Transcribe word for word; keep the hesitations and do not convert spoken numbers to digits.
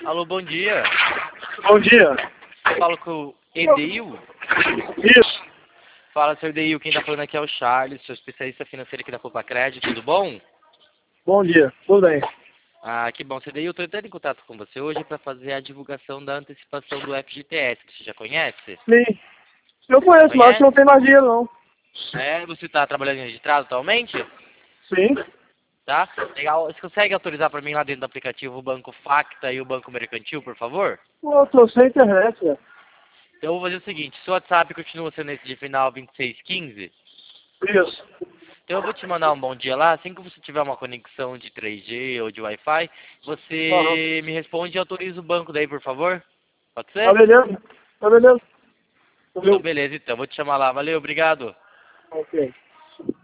Alô, bom dia. Bom dia. Eu falo com o Edeil. Isso. Fala, seu Edeil. Quem tá falando aqui é o Charles, seu especialista financeiro aqui da Poupa Crédito. Tudo bom? Bom dia. Tudo bem. Ah, que bom. Seu Edeil, eu tô entrando em contato com você hoje para fazer a divulgação da antecipação do F G T S, que você já conhece? Sim. Eu conheço, mas acho que não tem mais dinheiro, não. É, você tá trabalhando em registrado atualmente? Sim. Tá? Legal. Você consegue autorizar para mim lá dentro do aplicativo o Banco Facta e o Banco Mercantil, por favor? Pô, eu tô sem internet, velho. Então eu vou fazer o seguinte, seu WhatsApp continua sendo esse de final vinte e seis quinze? Isso. Então eu vou te mandar um bom dia lá, assim que você tiver uma conexão de três G ou de Wi-Fi, Aham. você me responde e autoriza o banco daí, por favor? Pode Tá ser? beleza? Tá beleza? Então Valeu. beleza, então, vou te chamar lá. Valeu, obrigado. Ok.